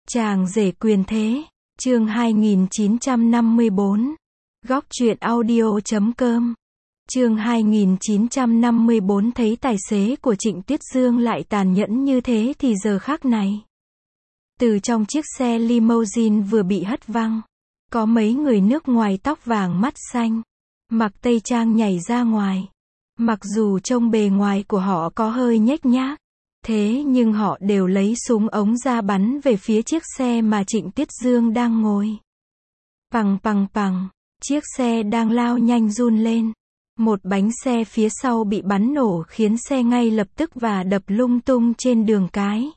Chàng rể quyền thế, chương 2954. Góc truyện audio.com. Chương 2954 thấy tài xế của Trịnh Tuyết Dương lại tàn nhẫn như thế thì giờ khắc này. Từ trong chiếc xe limousine vừa bị hất văng, có mấy người nước ngoài tóc vàng mắt xanh, mặc tây trang nhảy ra ngoài. Mặc dù trông bề ngoài của họ có hơi nhếch nhác, thế nhưng họ đều lấy súng ống ra bắn về phía chiếc xe mà Trịnh Tuyết Dương đang ngồi. Pằng pằng pằng, chiếc xe đang lao nhanh run lên. Một bánh xe phía sau bị bắn nổ khiến xe ngay lập tức và đập lung tung trên đường cái.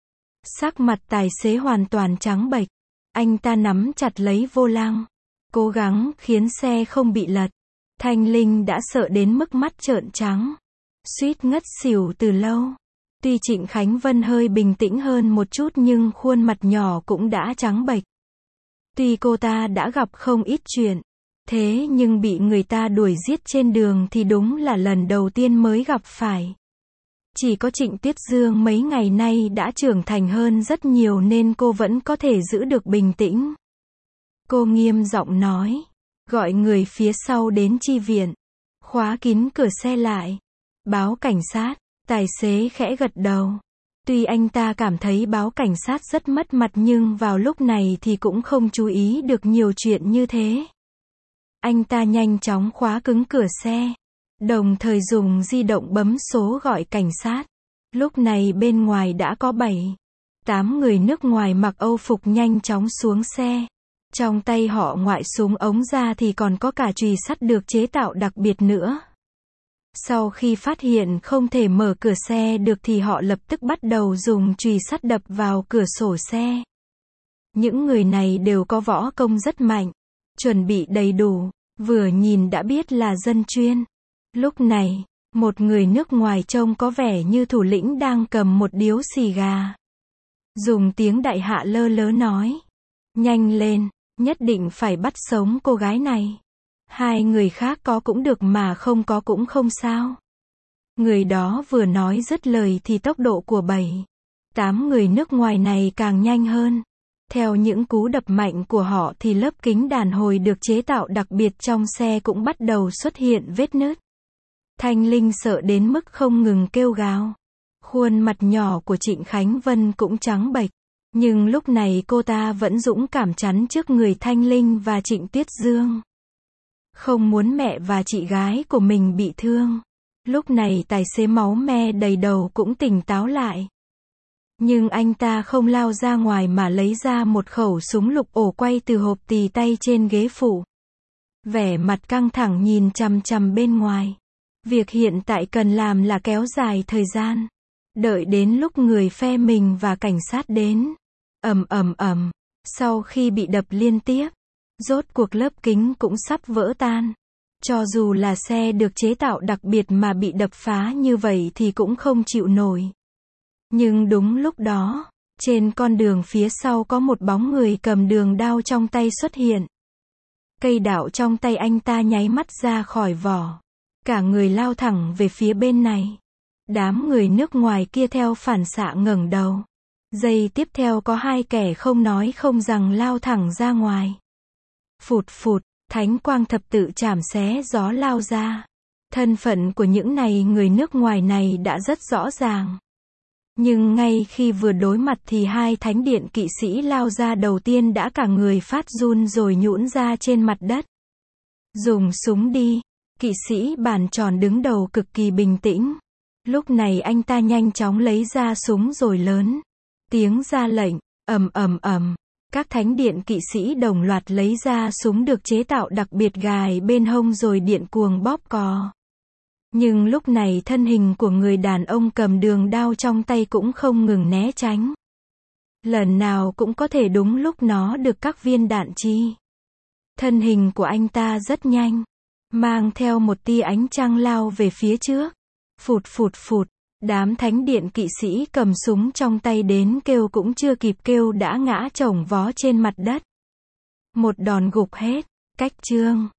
Sắc mặt tài xế hoàn toàn trắng bệch. Anh ta nắm chặt lấy vô lăng, cố gắng khiến xe không bị lật. Thanh Linh đã sợ đến mức mắt trợn trắng, suýt ngất xỉu từ lâu. Tuy Trịnh Khánh Vân hơi bình tĩnh hơn một chút nhưng khuôn mặt nhỏ cũng đã trắng bệch. Tuy cô ta đã gặp không ít chuyện, thế nhưng bị người ta đuổi giết trên đường thì đúng là lần đầu tiên mới gặp phải. Chỉ có Trịnh Tuyết Dương mấy ngày nay đã trưởng thành hơn rất nhiều nên cô vẫn có thể giữ được bình tĩnh. Cô nghiêm giọng nói, gọi người phía sau đến chi viện, khóa kín cửa xe lại, báo cảnh sát. Tài xế khẽ gật đầu. Tuy anh ta cảm thấy báo cảnh sát rất mất mặt nhưng vào lúc này thì cũng không chú ý được nhiều chuyện như thế. Anh ta nhanh chóng khóa cứng cửa xe, đồng thời dùng di động bấm số gọi cảnh sát. Lúc này bên ngoài đã có 7-8 người nước ngoài mặc Âu phục nhanh chóng xuống xe. Trong tay họ ngoại súng ống ra thì còn có cả chùy sắt được chế tạo đặc biệt nữa. Sau khi phát hiện không thể mở cửa xe được thì họ lập tức bắt đầu dùng chùy sắt đập vào cửa sổ xe. Những người này đều có võ công rất mạnh, chuẩn bị đầy đủ, vừa nhìn đã biết là dân chuyên. Lúc này, một người nước ngoài trông có vẻ như thủ lĩnh đang cầm một điếu xì gà. Dùng tiếng đại hạ lơ lớ nói, nhanh lên, nhất định phải bắt sống cô gái này. 2 người khác có cũng được mà không có cũng không sao. Người đó vừa nói dứt lời thì tốc độ của 7-8 người nước ngoài này càng nhanh hơn. Theo những cú đập mạnh của họ thì lớp kính đàn hồi được chế tạo đặc biệt trong xe cũng bắt đầu xuất hiện vết nứt. Thanh Linh sợ đến mức không ngừng kêu gào. Khuôn mặt nhỏ của Trịnh Khánh Vân cũng trắng bệch. Nhưng lúc này cô ta vẫn dũng cảm chắn trước người Thanh Linh và Trịnh Tuyết Dương. Không muốn mẹ và chị gái của mình bị thương. Lúc này tài xế máu me đầy đầu cũng tỉnh táo lại. Nhưng anh ta không lao ra ngoài mà lấy ra một khẩu súng lục ổ quay từ hộp tì tay trên ghế phụ. Vẻ mặt căng thẳng nhìn chằm chằm bên ngoài. Việc hiện tại cần làm là kéo dài thời gian. Đợi đến lúc người phe mình và cảnh sát đến. Ầm ầm ầm. Sau khi bị đập liên tiếp, rốt cuộc lớp kính cũng sắp vỡ tan. Cho dù là xe được chế tạo đặc biệt mà bị đập phá như vậy thì cũng không chịu nổi. Nhưng đúng lúc đó, trên con đường phía sau có một bóng người cầm đường đao trong tay xuất hiện. Cây đao trong tay anh ta nháy mắt ra khỏi vỏ. Cả người lao thẳng về phía bên này. Đám người nước ngoài kia theo phản xạ ngẩng đầu. Giây tiếp theo có 2 kẻ không nói không rằng lao thẳng ra ngoài. Phụt phụt, thánh quang thập tự chảm xé gió lao ra. Thân phận của những người nước ngoài này đã rất rõ ràng. Nhưng ngay khi vừa đối mặt thì 2 thánh điện kỵ sĩ lao ra đầu tiên đã cả người phát run rồi nhũn ra trên mặt đất. Dùng súng đi. Kỵ sĩ bàn tròn đứng đầu cực kỳ bình tĩnh. Lúc này anh ta nhanh chóng lấy ra súng rồi lớn tiếng ra lệnh, ầm ầm ầm. Các thánh điện kỵ sĩ đồng loạt lấy ra súng được chế tạo đặc biệt gài bên hông rồi điện cuồng bóp cò. Nhưng lúc này thân hình của người đàn ông cầm đường đao trong tay cũng không ngừng né tránh. Lần nào cũng có thể đúng lúc nó được các viên đạn chi. Thân hình của anh ta rất nhanh, mang theo một tia ánh trăng lao về phía trước. Phụt phụt phụt. Đám thánh điện kỵ sĩ cầm súng trong tay đến kêu cũng chưa kịp kêu đã ngã chồng vó trên mặt đất. Một đòn gục hết. Cách chương